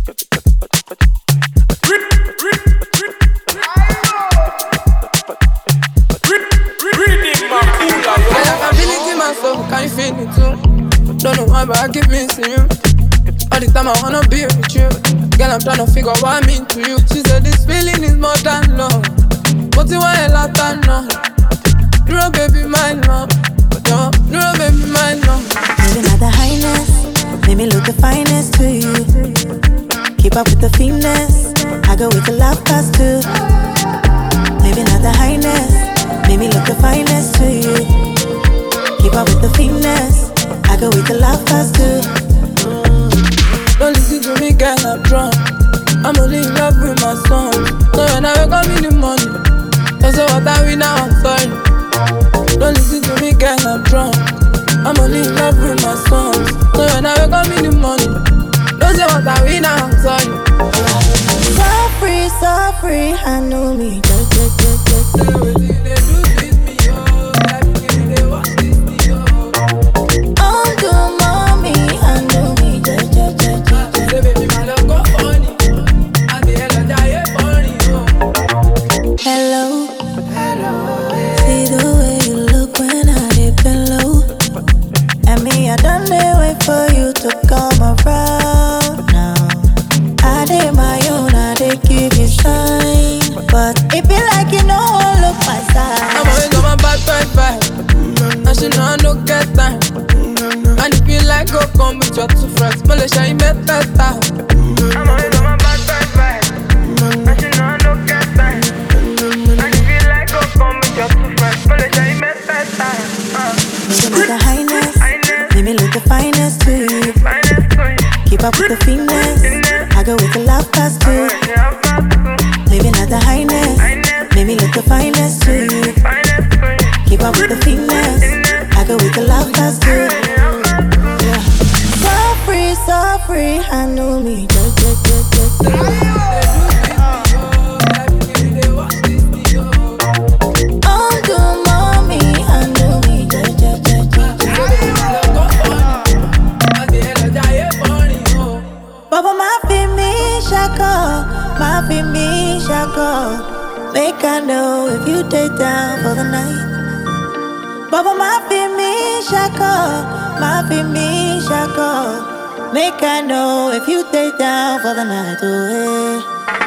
I feel it in my soul, can you feel it too? Don't know why, but I keep missing you. All the time I wanna be with you. Girl, I'm tryna figure what I mean to you. She said this feeling is more than love. But you want a lot of no. Duro baby, my love. No, Duro baby, my love. Maybe not the highness, maybe look the finest to you. Keep up with the finesse, I go with the love past too. Maybe not the highness, maybe look the finest to you. Keep up with the finesse, I go with the love past too. Don't listen to me, girl, I'm drunk. I'm only in love with my song. So when I wake up in the morning, don't say what I win now, I'm sorry. Don't listen to me, girl, I'm drunk. I'm only in love with my songs. So when I wake up in the morning, don't say what I win now, I'm sorry. So free, I know me. Hello. See the way you look when I dip and low. And me, I done dey wait for you to come around now. I did my own, I did give you sign. But it be like you know I look my side. I'm always on my bad vibe. And she know I don't get time. And if you like, go come with your two friends. Malaysia, you met that time. I'm always on my bad vibe. And she know I don't get time. And if you like, go come with your two friends. Malaysia, you met that time. Maybe not the highness, maybe look the finest to you. Keep up with the finesse, I go with the love past too. Maybe not the highness, maybe look the finest to you. Keep up with the finesse, I go with the love past too. Yeah. So free, I know me. Baba, my fi me shako. Make I know if you take down for the night. Baba, my fi me shako. Make I know if you take down for the night. Oh, hey.